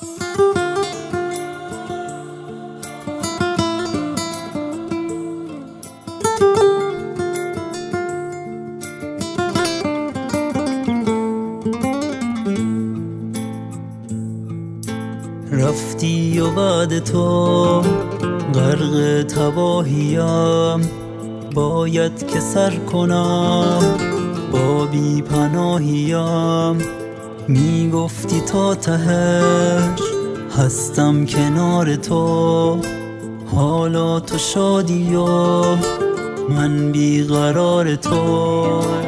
رفتی و بعد تو غرق تباهیم، باید که سر کنم با بی پناهیم. میگفتی تا تهش هستم کنار تو، حالا تو شادی و من بیقرار تو.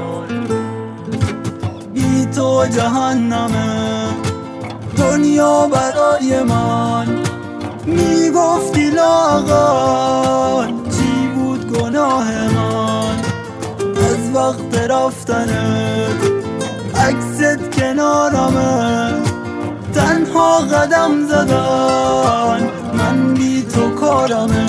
بی تو جهنمه دنیا برای من. میگفتی لااقل چی بود گناه من؟ از وقت رفتنت عکست کنارمه، تنها قدم زدن من بی تو کارمه.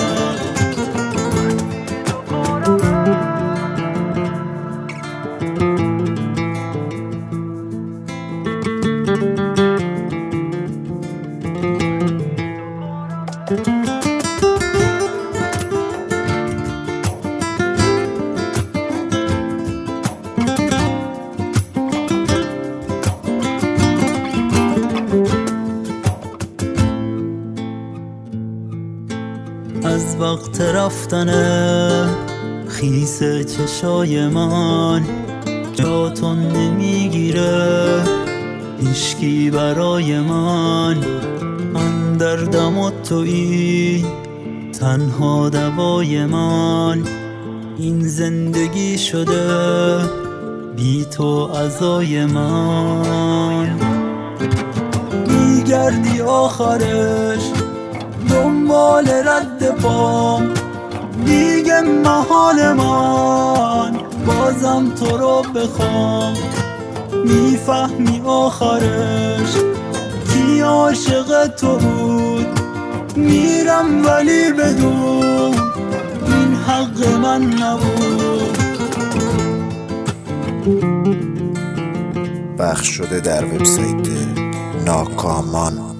از وقت رفتنه خیس چشای من جاتون نمیگیره، هیچکی برای من دردم و تویی تنها دوای من. این زندگی شده بی تو عزای من. میگردی آخرش دنبال رد پام، دیگه محال من بازم تو رو بخوام. میفهمی آخرش کی عاشق تو بود؟ میرم ولی بدون این حق من نبود. پخش شده در وبسایت ناکامان.